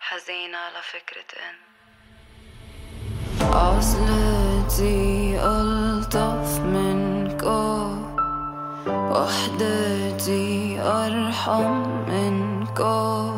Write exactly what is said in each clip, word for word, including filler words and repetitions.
حزينة على فكرة إن عزلتي ألطف منكو، وحدتي أرحم منكو،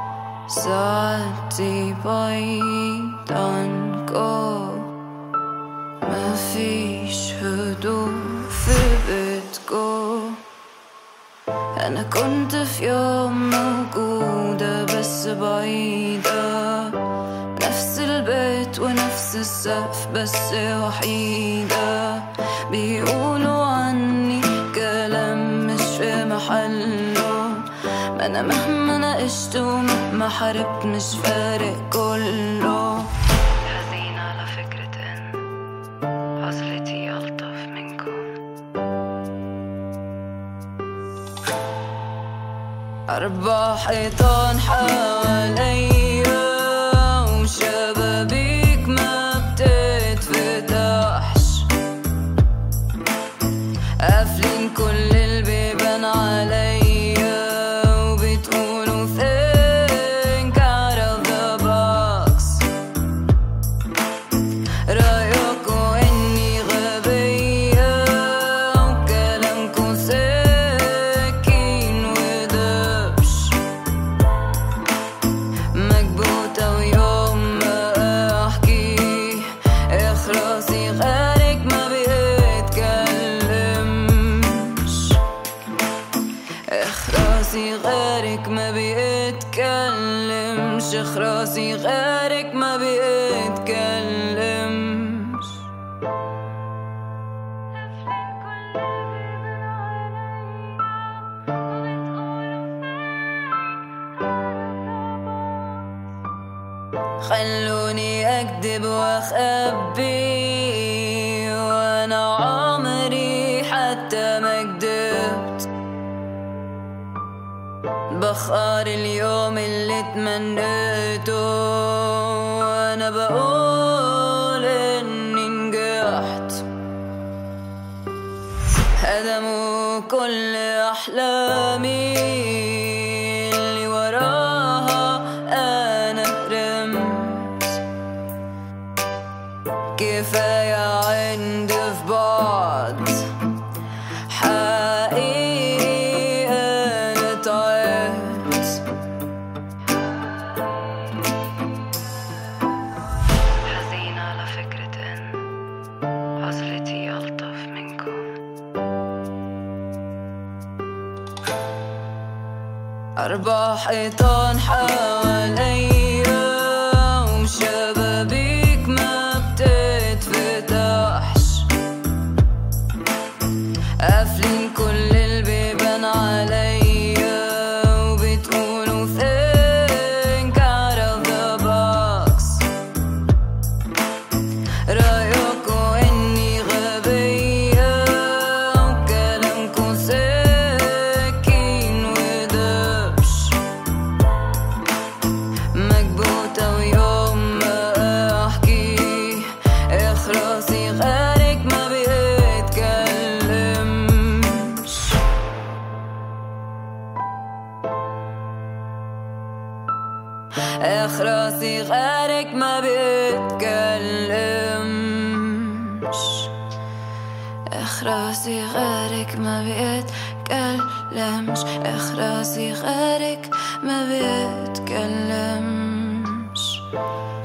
سعادتي بعيد عنكو، ما فيش هدوء في بيتكو. أنا كنت في يوم موجودة بس بعيدة، نفس البيت ونفس السقف بس وحيدة. بيقولوا عني كلام مش في محله، ما أنا مهما ناقشت ومهما حاربت مش فارق كله. حزينة على فكرة إن عزلتي ألطف منكم. أربع حيطان حواليا وشبابيك ما بتتفتحش، قافلين كل البيبان عليا وبتقولوا think out of the box. رأيكوا إني غبية وكلامكوا سكين ودبش، مكبوتة ويوم ما أحكي إخلاصي غيرك ما بيتكلمش، إخلاصي غيرك ما بيتكلمش، إخلاصي غيرك ما بيتكلمش. خلوني أكذب وأخبي وأنا عمري حتى ما كدبت، بختار اليوم اللي تمنيته وأنا بقول إني نجحت. هدموا كل أحلامي اللي وراها أنا رمت، كفاية عند في بعض حقيقي أنا تعبت. حزينة على فكرة إن عزلتي ألطف منكم. أربع حيطان حواليا وشبابيك ما بتتفتحش، قافلين كل البيبان عليا وبتقولوا think out of the box. رأيكوا إني غبية وكلامكوا سكين ودبش، مكبوتة ويوم ما أحكي إخلاصي غيرك ما بيتكلمش، إخلاصي غيرك ما بيتكلمش، إخلاصي غيرك ما بيتكلمش، إخلاصي غيرك ما بيتكلمش.